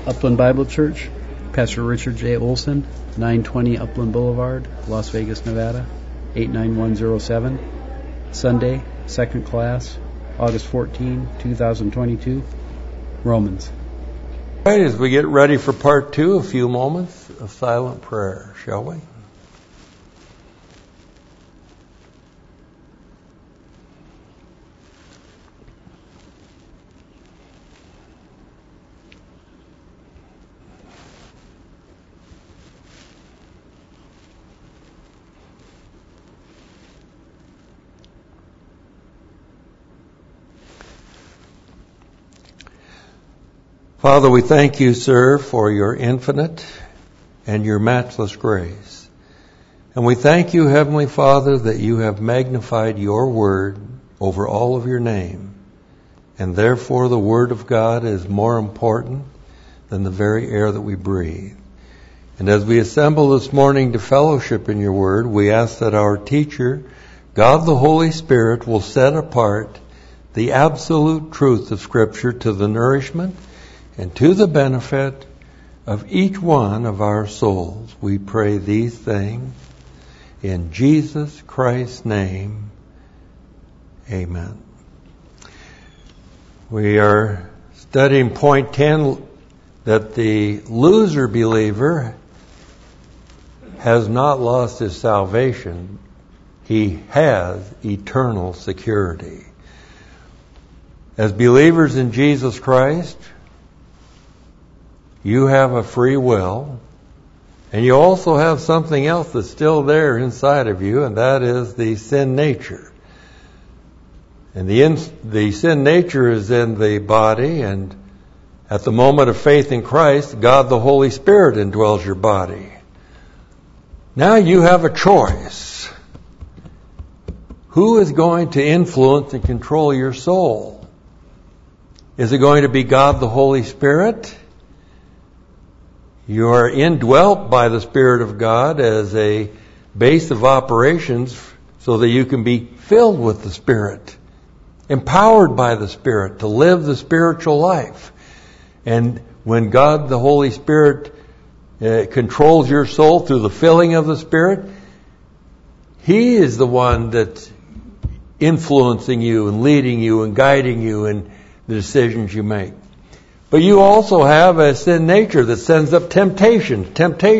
Upland Bible Church, Pastor Richard J. Olson, 920 Upland Boulevard, Las Vegas, Nevada, 89107. Sunday, second class, August 14, 2022. Romans. All right, as we get ready for part 2, a few moments of silent prayer, shall we? Father, we thank you, sir, for your infinite and your matchless grace. And we thank you, Heavenly Father, that you have magnified your word over all of your name. And therefore the word of God is more important than the very air that we breathe. And as we assemble this morning to fellowship in your word, we ask that our teacher, God the Holy Spirit, will set apart the absolute truth of Scripture to the nourishment and to the benefit of each one of our souls. We pray these things in Jesus Christ's name. Amen. We are studying point 10, that the loser believer has not lost his salvation. He has eternal security. As believers in Jesus Christ, you have a free will, and you also have something else that's still there inside of you, and that is the sin nature. And the sin nature is in the body, and at the moment of faith in Christ, God the Holy Spirit indwells your body. Now you have a choice. Who is going to influence and control your soul? Is it going to be God the Holy Spirit? You are indwelt by the Spirit of God as a base of operations so that you can be filled with the Spirit, empowered by the Spirit to live the spiritual life. And when God, the Holy Spirit, controls your soul through the filling of the Spirit, He is the one that's influencing you and leading you and guiding you in the decisions you make. But you also have a sin nature that sends up temptations.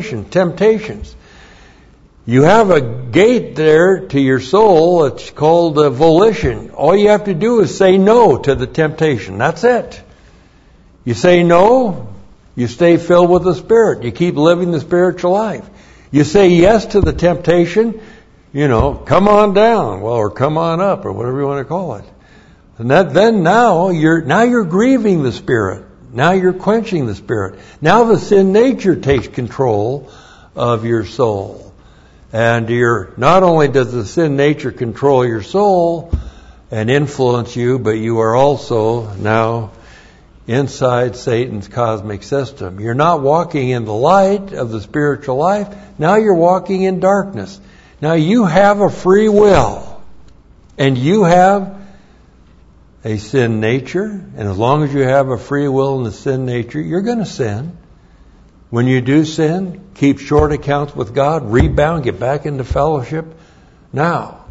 You have a gate there to your soul. It's called volition. All you have to do is say no to the temptation. That's it. You say no, you stay filled with the Spirit. You keep living the spiritual life. You say yes to the temptation, come on down, or come on up, or whatever you want to call it. And now you're grieving the Spirit. Now you're quenching the Spirit. Now the sin nature takes control of your soul. And not only does the sin nature control your soul and influence you, but you are also now inside Satan's cosmic system. You're not walking in the light of the spiritual life. Now you're walking in darkness. Now you have a free will. And you have a sin nature, and as long as you have a free will in the sin nature, you're going to sin. When you do sin, keep short accounts with God, rebound, get back into fellowship. Now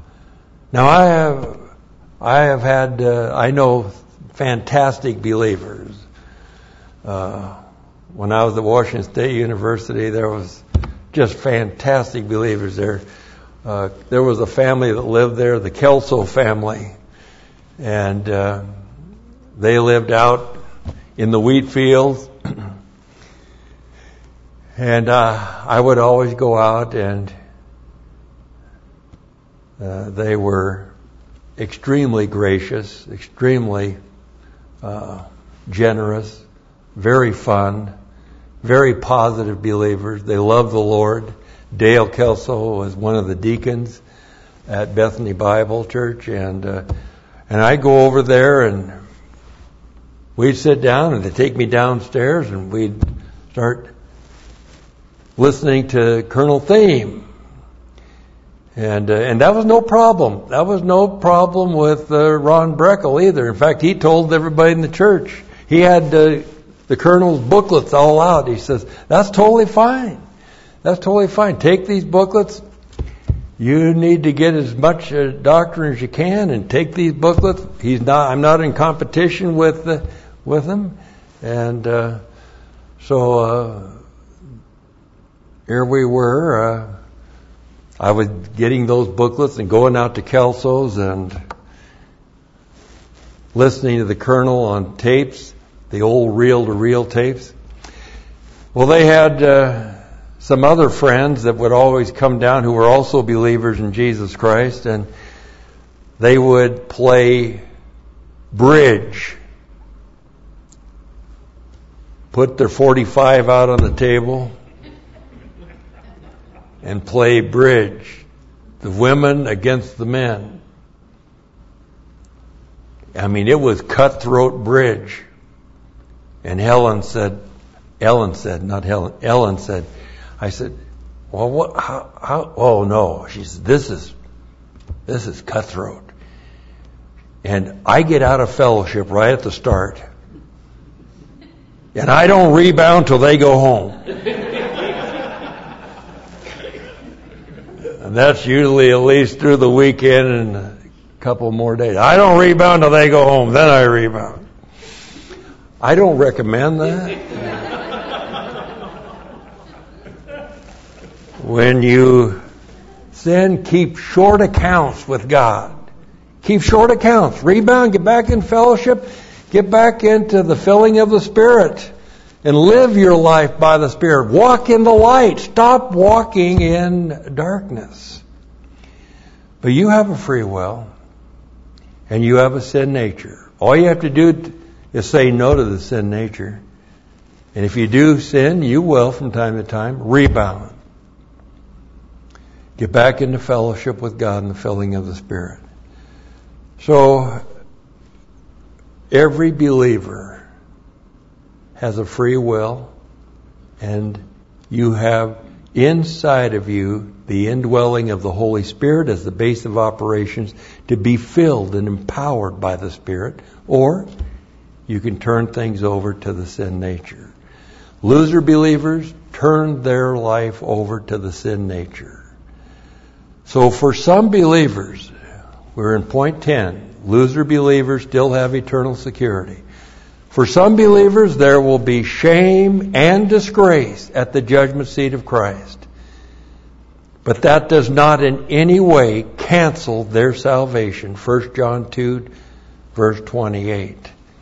I know fantastic believers. When I was at Washington State University, there was just fantastic believers there. There was a family that lived there, the Kelso family. And they lived out in the wheat fields. And I would always go out, and they were extremely gracious, extremely generous, very fun, very positive believers. They loved the Lord. Dale Kelso was one of the deacons at Bethany Bible Church, and I'd go over there, and we'd sit down, and they'd take me downstairs, and we'd start listening to Colonel Theme. And that was no problem. That was no problem with Ron Breckel either. In fact, he told everybody in the church. He had the colonel's booklets all out. He says, that's totally fine. That's totally fine. Take these booklets. You need to get as much doctrine as you can, and take these booklets. I'm not in competition with him, and so here we were. I was getting those booklets and going out to Kelso's and listening to the colonel on tapes, the old reel-to-reel tapes. Well, they had some other friends that would always come down who were also believers in Jesus Christ, and they would play bridge. Put their .45 out on the table and play bridge. The women against the men. I mean, it was cutthroat bridge. And Ellen said, I said, well, what, how, oh no. She said, this is cutthroat. And I get out of fellowship right at the start. And I don't rebound till they go home. And that's usually at least through the weekend and a couple more days. I don't rebound till they go home, then I rebound. I don't recommend that. When you sin, keep short accounts with God. Keep short accounts. Rebound, get back in fellowship, get back into the filling of the Spirit, and live your life by the Spirit. Walk in the light. Stop walking in darkness. But you have a free will, and you have a sin nature. All you have to do is say no to the sin nature. And if you do sin, you will from time to time rebound. Get back into fellowship with God and the filling of the Spirit. So, every believer has a free will, and you have inside of you the indwelling of the Holy Spirit as the base of operations to be filled and empowered by the Spirit, or you can turn things over to the sin nature. Loser believers turn their life over to the sin nature. So for some believers, we're in point 10, loser believers still have eternal security. For some believers, there will be shame and disgrace at the judgment seat of Christ. But that does not in any way cancel their salvation. 1 John 2, verse 28.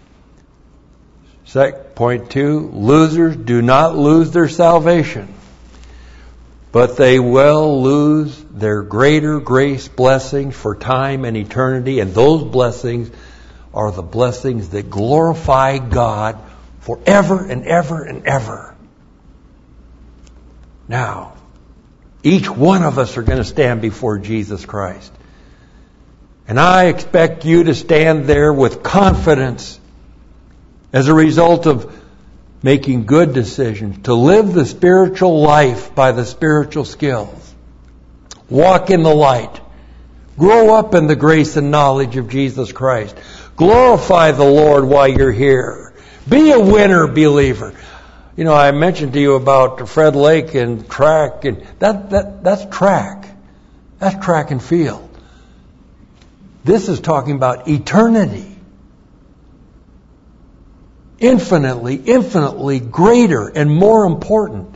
Point 2, losers do not lose their salvation, but they will lose their greater grace blessings for time and eternity, and those blessings are the blessings that glorify God forever and ever and ever. Now, each one of us are going to stand before Jesus Christ. And I expect you to stand there with confidence as a result of making good decisions, to live the spiritual life by the spiritual skills. Walk in the light. Grow up in the grace and knowledge of Jesus Christ. Glorify the Lord while you're here. Be a winner believer. You know, I mentioned to you about Fred Lake and track, and that's track. That's track and field. This is talking about eternity. Infinitely greater and more important.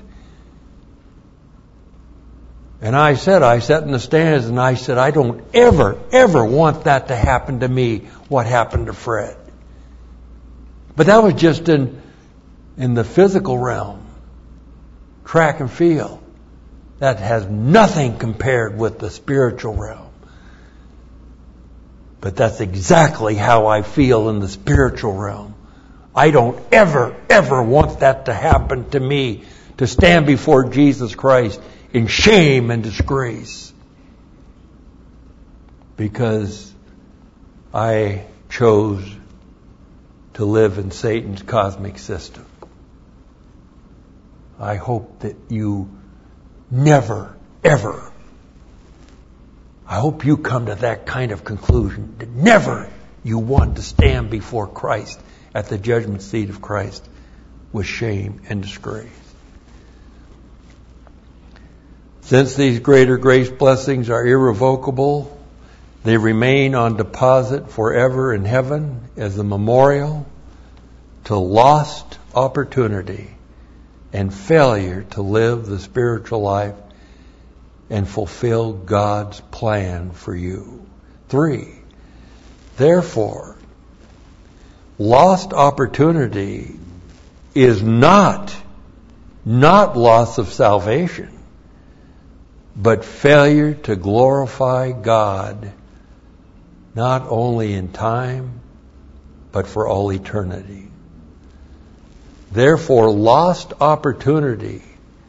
And I sat in the stands and I said, I don't ever want that to happen to me, what happened to Fred. But that was just in the physical realm. Track and field. That has nothing compared with the spiritual realm. But that's exactly how I feel in the spiritual realm. I don't ever want that to happen to me, to stand before Jesus Christ in shame and disgrace. Because I chose to live in Satan's cosmic system. I hope that you never, ever, I hope you come to that kind of conclusion, that never you want to stand before Christ at the judgment seat of Christ with shame and disgrace. Since these greater grace blessings are irrevocable, they remain on deposit forever in heaven as a memorial to lost opportunity and failure to live the spiritual life and fulfill God's plan for you. 3, therefore, lost opportunity is not loss of salvation, but failure to glorify God not only in time, but for all eternity. Therefore, lost opportunity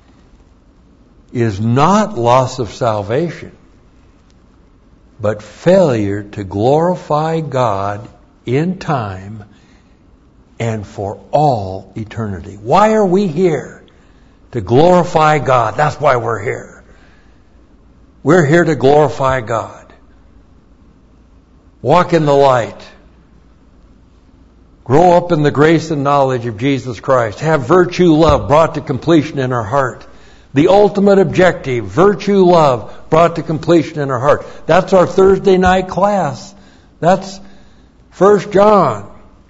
is not loss of salvation, but failure to glorify God in time and for all eternity. Why are we here? To glorify God. That's why we're here. We're here to glorify God. Walk in the light. Grow up in the grace and knowledge of Jesus Christ. Have virtue, love brought to completion in our heart. The ultimate objective, virtue, love brought to completion in our heart. That's our Thursday night class. That's 1 John.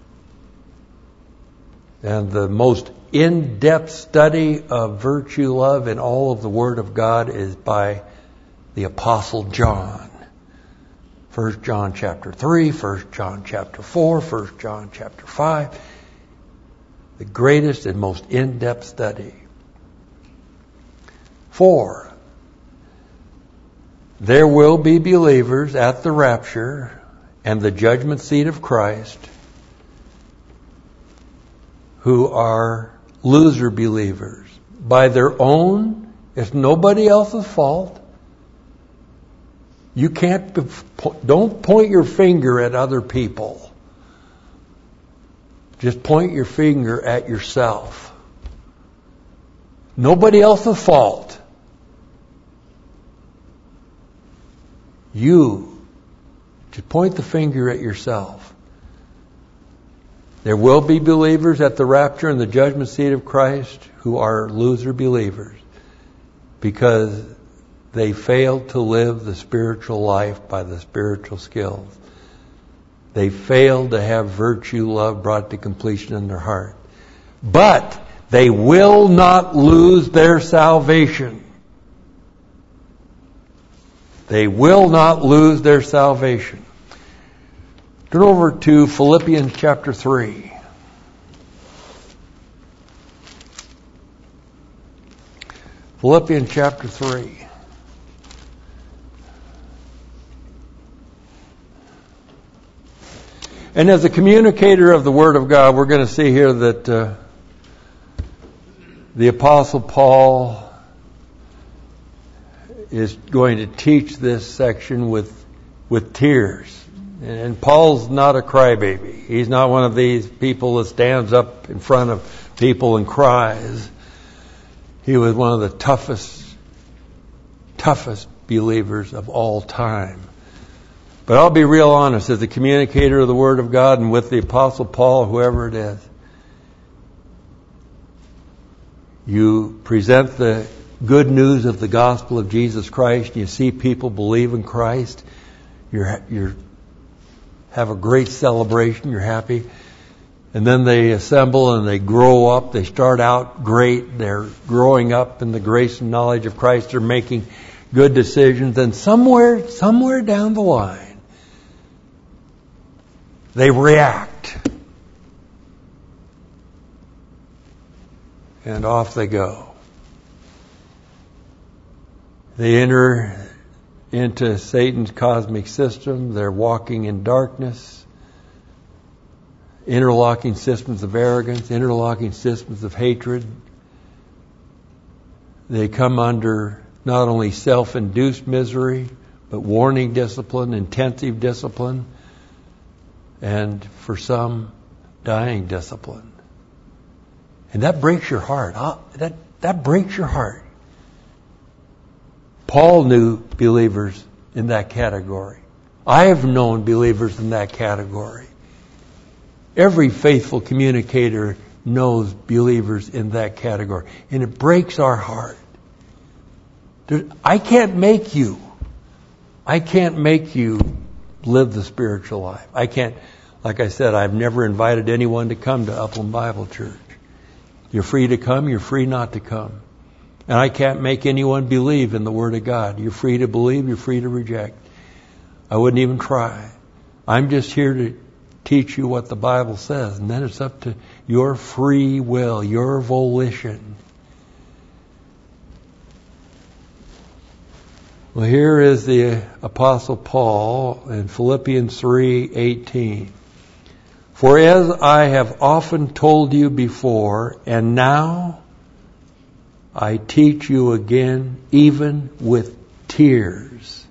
And the most in-depth study of virtue, love in all of the Word of God is by the Apostle John. 1 John chapter 3, 1 John chapter 4, 1 John chapter 5. The greatest and most in-depth study. 4, there will be believers at the rapture and the judgment seat of Christ who are loser believers. By their own, it's nobody else's fault. You don't point your finger at other people. Just point your finger at yourself. Nobody else's fault. You just point the finger at yourself. There will be believers at the rapture and the judgment seat of Christ who are loser believers because they failed to live the spiritual life by the spiritual skills. They failed to have virtue, love brought to completion in their heart. But they will not lose their salvation. They will not lose their salvation. Turn over to Philippians chapter 3. Philippians chapter 3. And as a communicator of the Word of God, we're going to see here that the Apostle Paul is going to teach this section with tears. And Paul's not a crybaby. He's not one of these people that stands up in front of people and cries. He was one of the toughest believers of all time. But I'll be real honest, as a communicator of the Word of God and with the Apostle Paul, whoever it is, you present the good news of the gospel of Jesus Christ, you see people believe in Christ, you have a great celebration, you're happy, and then they assemble and they grow up, they start out great, they're growing up in the grace and knowledge of Christ, they're making good decisions, and somewhere down the line, they react. And off they go. They enter into Satan's cosmic system. They're walking in darkness. Interlocking systems of arrogance, interlocking systems of hatred. They come under not only self-induced misery, but warning discipline, intensive discipline, and for some, dying discipline. And that breaks your heart. That breaks your heart. Paul knew believers in that category. I have known believers in that category. Every faithful communicator knows believers in that category. And it breaks our heart. I can't make you. I can't make you live the spiritual life. I can't, like I said, I've never invited anyone to come to Upland Bible Church. You're free to come, you're free not to come. And I can't make anyone believe in the Word of God. You're free to believe, you're free to reject. I wouldn't even try. I'm just here to teach you what the Bible says, and then it's up to your free will, your volition. Well, here is the Apostle Paul in Philippians 3:18. For as I have often told you before, and now I teach you again, even with tears.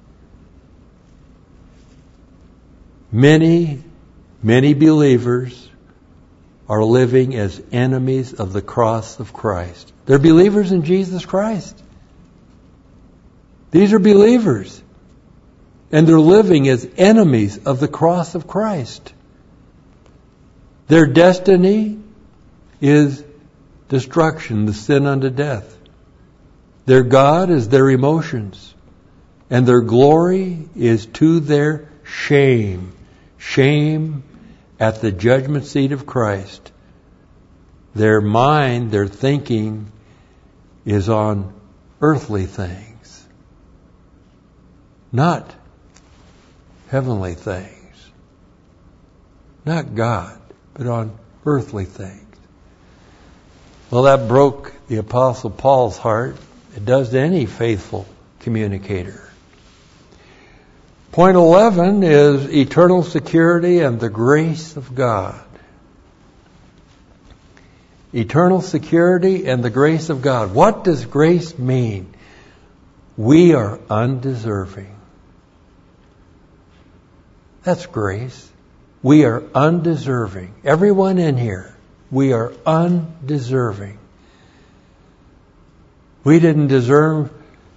Many believers are living as enemies of the cross of Christ. They're believers in Jesus Christ. These are believers. And they're living as enemies of the cross of Christ. Their destiny is destruction, the sin unto death. Their God is their emotions. And their glory is to their shame. Shame at the judgment seat of Christ. Their mind, their thinking is on earthly things. Not heavenly things. Not God, but on earthly things. Well, that broke the Apostle Paul's heart. It does to any faithful communicator. Point 11 is eternal security and the grace of God. Eternal security and the grace of God. What does grace mean? We are undeserving. That's grace. We are undeserving. Everyone in here, we are undeserving. We didn't deserve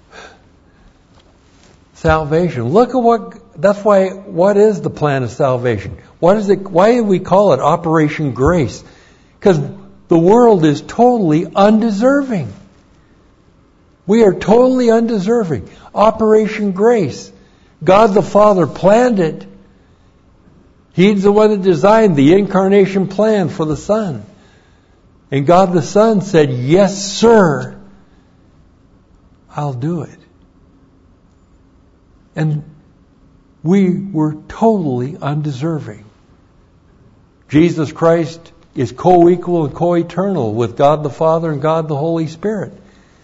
salvation. Look at what is the plan of salvation? What is it? Why do we call it Operation Grace? Because the world is totally undeserving. We are totally undeserving. Operation Grace. God the Father planned it. He's the one that designed the incarnation plan for the Son. And God the Son said, yes, sir, I'll do it. And we were totally undeserving. Jesus Christ is co-equal and co-eternal with God the Father and God the Holy Spirit.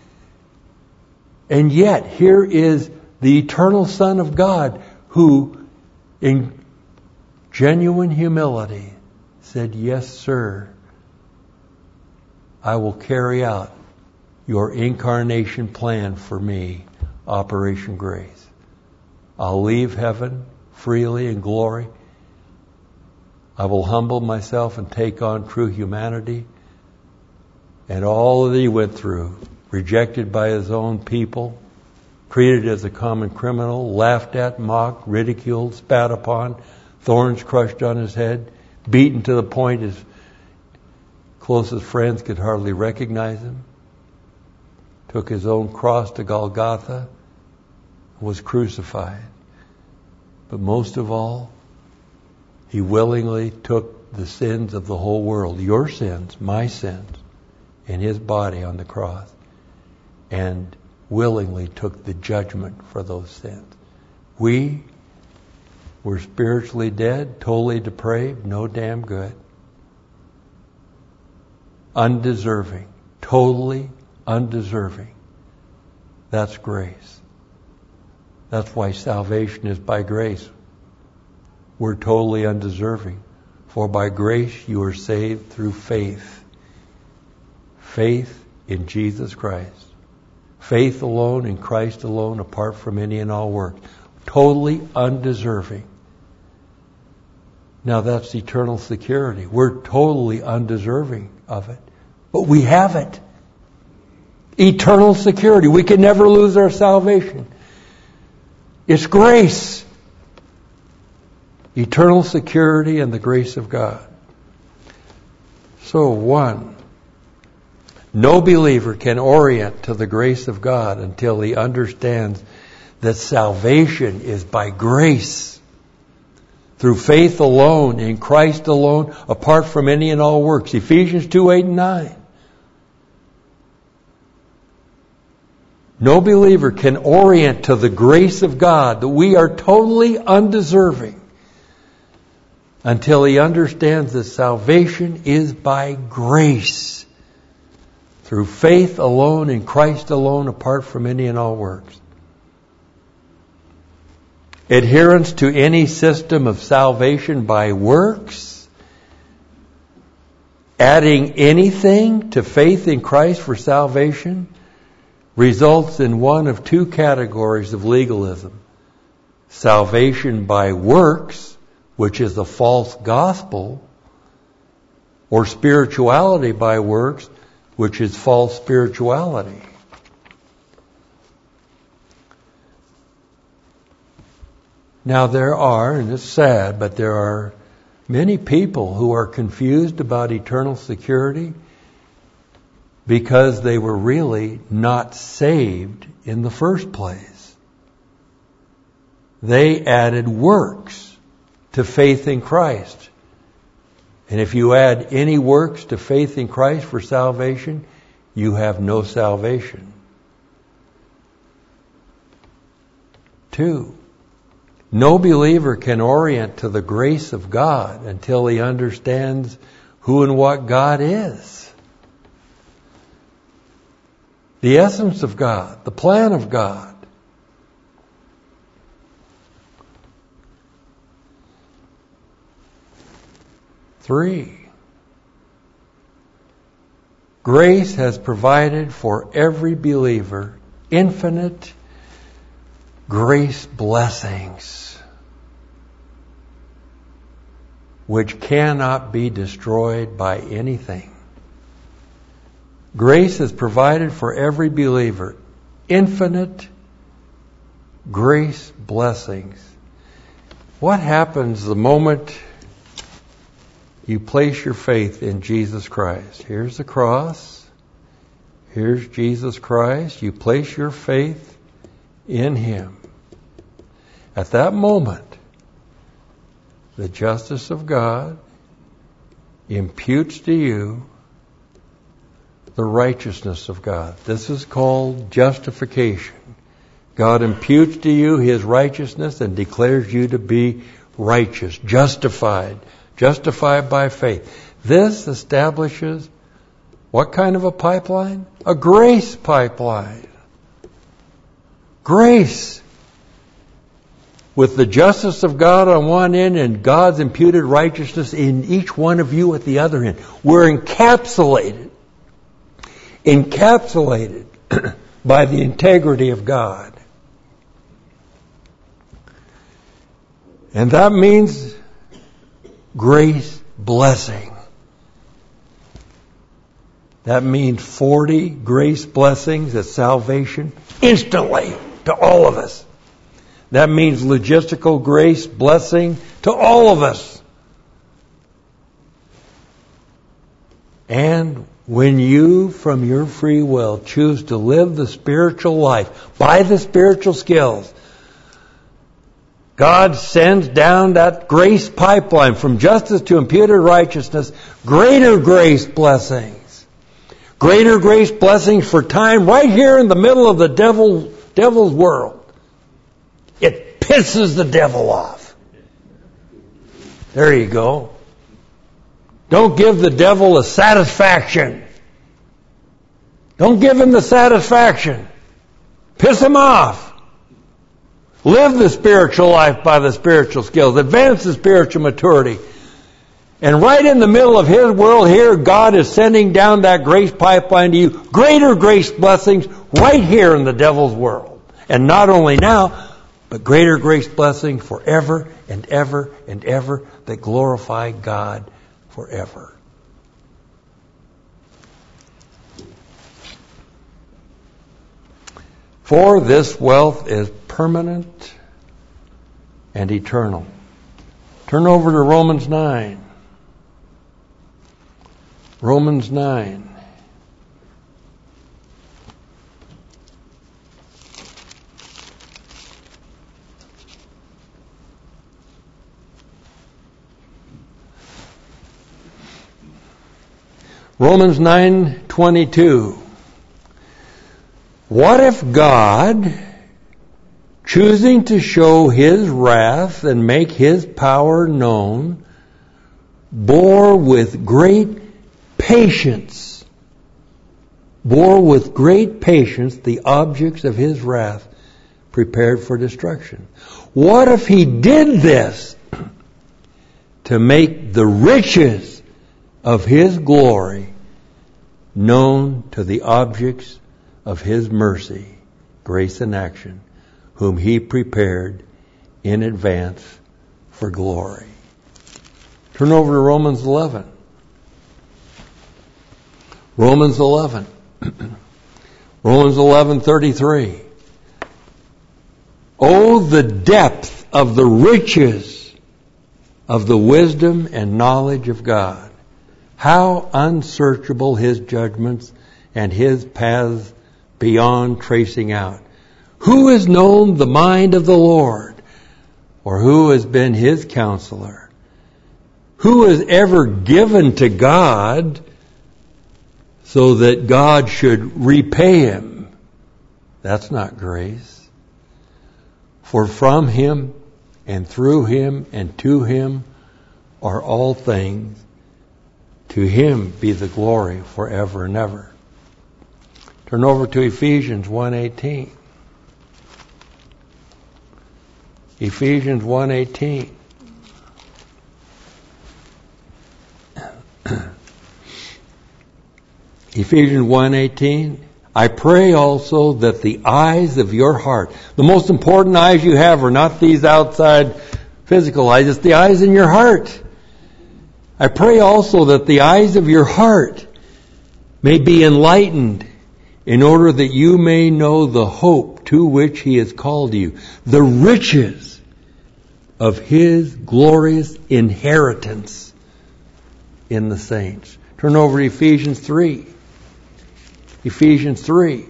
And yet, here is the eternal Son of God who, in genuine humility, said, yes, sir, I will carry out your incarnation plan for me, Operation Grace. I'll leave heaven freely in glory. I will humble myself and take on true humanity. And all that he went through, rejected by his own people, treated as a common criminal, laughed at, mocked, ridiculed, spat upon, thorns crushed on his head, beaten to the point his closest friends could hardly recognize him, took his own cross to Golgotha, was crucified. But most of all, he willingly took the sins of the whole world, your sins, my sins, in his body on the cross, and willingly took the judgment for those sins. We were spiritually dead, totally depraved, no damn good. Undeserving, totally undeserving. That's grace. That's why salvation is by grace. We're totally undeserving. For by grace you are saved through faith. Faith in Jesus Christ. Faith alone in Christ alone, apart from any and all works. Totally undeserving. Now that's eternal security. We're totally undeserving of it. But we have it. Eternal security. We can never lose our salvation. It's grace. Eternal security and the grace of God. So, 1, no believer can orient to the grace of God until he understands that salvation is by grace, through faith alone, in Christ alone, apart from any and all works. Ephesians 2:8 and 9. No believer can orient to the grace of God, that we are totally undeserving, until he understands that salvation is by grace, through faith alone, in Christ alone, apart from any and all works. Adherence to any system of salvation by works, adding anything to faith in Christ for salvation, results in one of two categories of legalism. Salvation by works, which is a false gospel, or spirituality by works, which is false spirituality. Now there are, and it's sad, but there are many people who are confused about eternal security because they were really not saved in the first place. They added works to faith in Christ. And if you add any works to faith in Christ for salvation, you have no salvation. 2, no believer can orient to the grace of God until he understands who and what God is. The essence of God, the plan of God. 3, grace has provided for every believer infinite grace blessings, which cannot be destroyed by anything. Grace has provided for every believer infinite grace blessings. What happens the moment you place your faith in Jesus Christ? Here's the cross. Here's Jesus Christ. You place your faith in Him. At that moment, the justice of God imputes to you the righteousness of God. This is called justification. God imputes to you His righteousness and declares you to be righteous, justified by faith. This establishes what kind of a pipeline? A grace pipeline. Grace. With the justice of God on one end and God's imputed righteousness in each one of you at the other end. We're encapsulated by the integrity of God. And that means grace blessing. That means 40 grace blessings at salvation instantly to all of us. That means logistical grace blessing to all of us. And when you, from your free will, choose to live the spiritual life by the spiritual skills, God sends down that grace pipeline from justice to imputed righteousness, greater grace blessings. Greater grace blessings for time right here in the middle of the devil's world. It pisses the devil off. There you go. Don't give the devil a satisfaction. Don't give him the satisfaction. Piss him off. Live the spiritual life by the spiritual skills. Advance the spiritual maturity. And right in the middle of His world here, God is sending down that grace pipeline to you. Greater grace blessings right here in the devil's world. And not only now, but greater grace blessings forever and ever and ever that glorify God forever. For this wealth is permanent and eternal. Turn over to Romans 9. Romans 9. Romans 9:22. What if God, choosing to show His wrath and make His power known, bore with great patience the objects of His wrath prepared for destruction? What if He did this to make the riches of His glory known to the objects of His mercy, grace and action, whom He prepared in advance for glory? Turn over to Romans 11. Romans 11. Romans 11:33. Oh, the depth of the riches of the wisdom and knowledge of God. How unsearchable His judgments and His paths beyond tracing out. Who has known the mind of the Lord? Or who has been His counselor? Who has ever given to God so that God should repay him? That's not grace. For from Him and through Him and to Him are all things. To Him be the glory forever and ever. Turn over to Ephesians 1:18. Ephesians 1:18. Ephesians 1:18. I pray also that the eyes of your heart, the most important eyes you have are not these outside physical eyes, it's the eyes in your heart. I pray also that the eyes of your heart may be enlightened, in order that you may know the hope to which He has called you, the riches of His glorious inheritance in the saints. Turn over to Ephesians 3. Ephesians 3.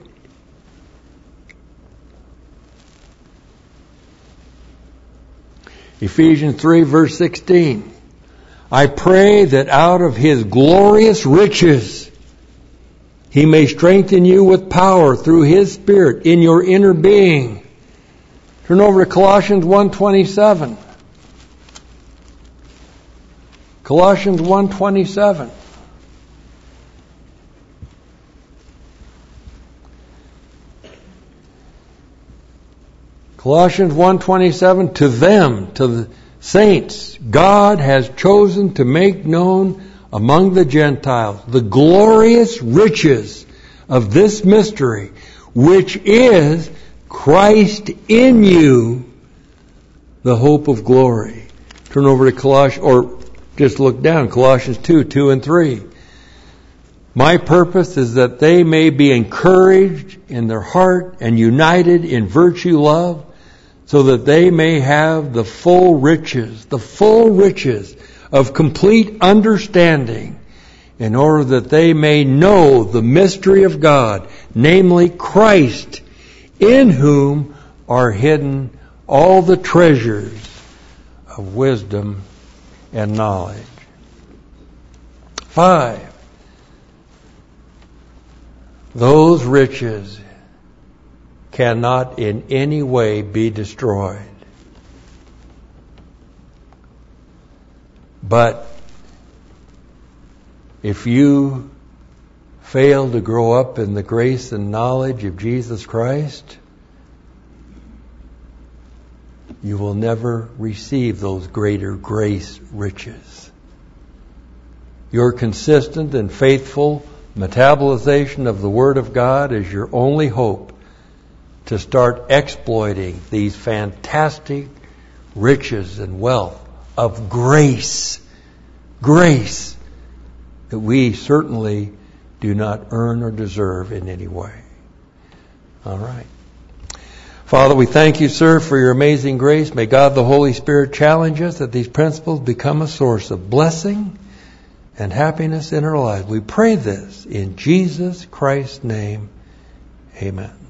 Ephesians 3 verse 16. I pray that out of His glorious riches He may strengthen you with power through His Spirit in your inner being. Turn over to Colossians 1:27. Colossians 1:27. Colossians 1:27, to them, to the saints, God has chosen to make known among the Gentiles the glorious riches of this mystery, which is Christ in you, the hope of glory. Turn over to Colossians, or just look down, Colossians 2 and 3. My purpose is that they may be encouraged in their heart and united in virtue love, so that they may have the full riches of complete understanding, in order that they may know the mystery of God, namely Christ, in whom are hidden all the treasures of wisdom and knowledge. 5. Those riches cannot in any way be destroyed. But if you fail to grow up in the grace and knowledge of Jesus Christ, you will never receive those greater grace riches. Your consistent and faithful metabolization of the Word of God is your only hope to start exploiting these fantastic riches and wealth of grace. Grace that we certainly do not earn or deserve in any way. All right. Father, we thank you, sir, for your amazing grace. May God the Holy Spirit challenge us that these principles become a source of blessing and happiness in our lives. We pray this in Jesus Christ's name. Amen.